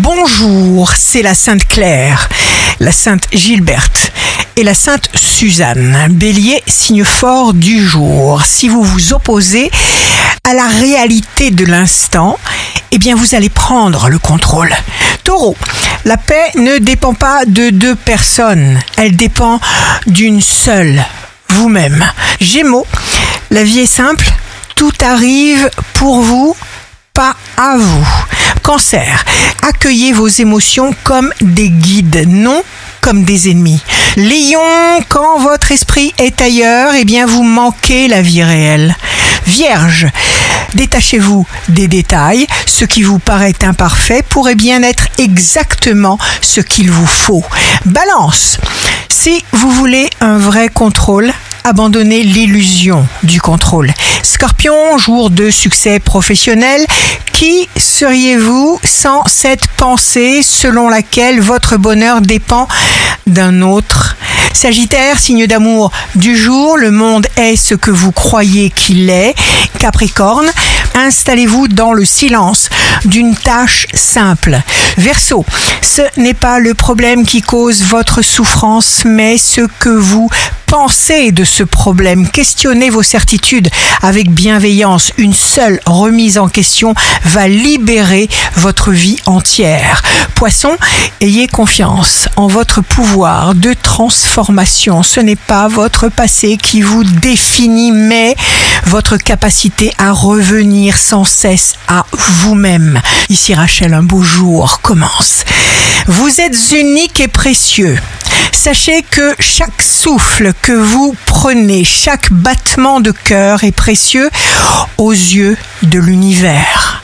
Bonjour, c'est la Sainte Claire, la Sainte Gilberte et la Sainte Suzanne. Bélier, signe fort du jour. Si vous vous opposez à la réalité de l'instant, eh bien vous allez prendre le contrôle. Taureau, la paix ne dépend pas de deux personnes, elle dépend d'une seule, vous-même. Gémeaux, la vie est simple, tout arrive pour vous, pas à vous. Cancer, accueillez vos émotions comme des guides, non comme des ennemis. Lion, quand votre esprit est ailleurs, eh bien vous manquez la vie réelle. Vierge, détachez-vous des détails, ce qui vous paraît imparfait pourrait bien être exactement ce qu'il vous faut. Balance, si vous voulez un vrai contrôle, abandonnez l'illusion du contrôle. Scorpion, jour de succès professionnel, qui seriez-vous sans cette pensée selon laquelle votre bonheur dépend d'un autre? Sagittaire, signe d'amour du jour, le monde est ce que vous croyez qu'il est. Capricorne, installez-vous dans le silence d'une tâche simple. Verseau, ce n'est pas le problème qui cause votre souffrance, mais ce que vous pensez de ce problème. Questionnez vos certitudes avec bienveillance. Une seule remise en question va libérer votre vie entière. Poisson, ayez confiance en votre pouvoir de transformation. Ce n'est pas votre passé qui vous définit, mais votre capacité à revenir sans cesse à vous-même. Ici Rachel, un beau jour commence. Vous êtes unique et précieux. Sachez que chaque souffle que vous prenez, chaque battement de cœur est précieux aux yeux de l'univers.